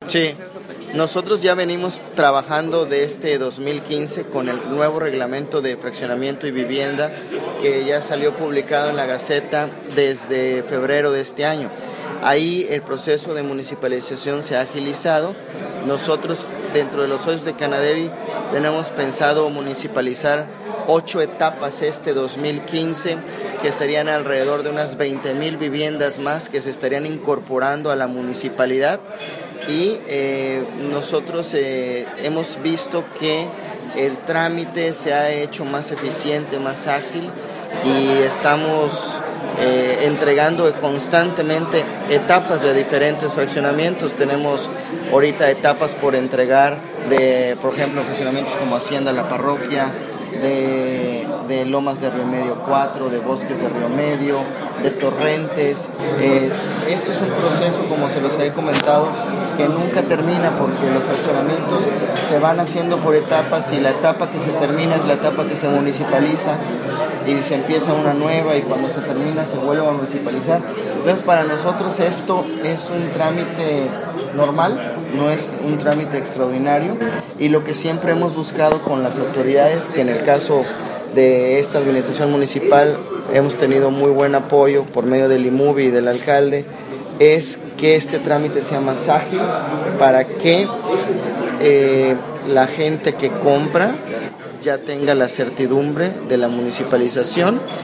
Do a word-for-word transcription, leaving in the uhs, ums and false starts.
Sí, nosotros ya venimos trabajando de este dos mil quince con el nuevo reglamento de fraccionamiento y vivienda que ya salió publicado en la Gaceta desde febrero de este año. Ahí el proceso de municipalización se ha agilizado. Nosotros, dentro de los socios de Canadevi, tenemos pensado municipalizar ocho etapas este dos mil quince, que serían alrededor de unas veinte mil viviendas más que se estarían incorporando a la municipalidad. Y eh, nosotros eh, hemos visto que el trámite se ha hecho más eficiente, más ágil, y estamos eh, entregando constantemente etapas de diferentes fraccionamientos. Tenemos ahorita etapas por entregar de, por ejemplo, fraccionamientos como Hacienda La Parroquia, de, de Lomas de Río Medio cuatro, de Bosques de Río Medio, de Torrentes. Eh, esto es un proceso, como se los he comentado, que nunca termina, porque los fraccionamientos se van haciendo por etapas, y la etapa que se termina es la etapa que se municipaliza, y se empieza una nueva, y cuando se termina se vuelve a municipalizar. Entonces, para nosotros esto es un trámite normal, no es un trámite extraordinario, y lo que siempre hemos buscado con las autoridades, que en el caso de esta administración municipal hemos tenido muy buen apoyo por medio del IMUBI y del alcalde, es que este trámite sea más ágil para que eh, la gente que compra ya tenga la certidumbre de la municipalización.